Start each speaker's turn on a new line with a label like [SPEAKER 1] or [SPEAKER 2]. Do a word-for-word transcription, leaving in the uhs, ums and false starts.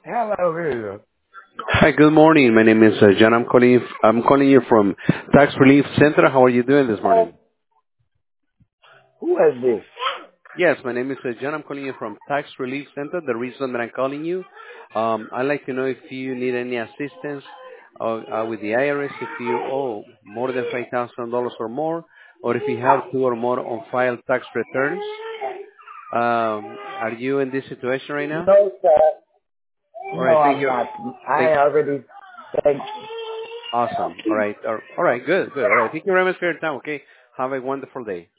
[SPEAKER 1] Hello, here.
[SPEAKER 2] Hi, good morning. My name is uh, John. I'm calling you. I'm calling you from Tax Relief Center. How are you doing this morning?
[SPEAKER 1] Who is this?
[SPEAKER 2] Yes, my name is uh, John. I'm calling you from Tax Relief Center. The reason that I'm calling you, um, I'd like to know if you need any assistance uh, uh, with the I R S, if you owe more than five thousand dollars or more, or if you have two or more on file tax returns. Um, are you in this situation right now?
[SPEAKER 1] No, sir.
[SPEAKER 2] All
[SPEAKER 1] No,
[SPEAKER 2] right. Thank
[SPEAKER 1] I'm
[SPEAKER 2] you.
[SPEAKER 1] not. I
[SPEAKER 2] Thank.
[SPEAKER 1] already thank
[SPEAKER 2] Awesome. All right. All all right. Good. Good. All right. Thank you very much for your time. Okay. Have a wonderful day.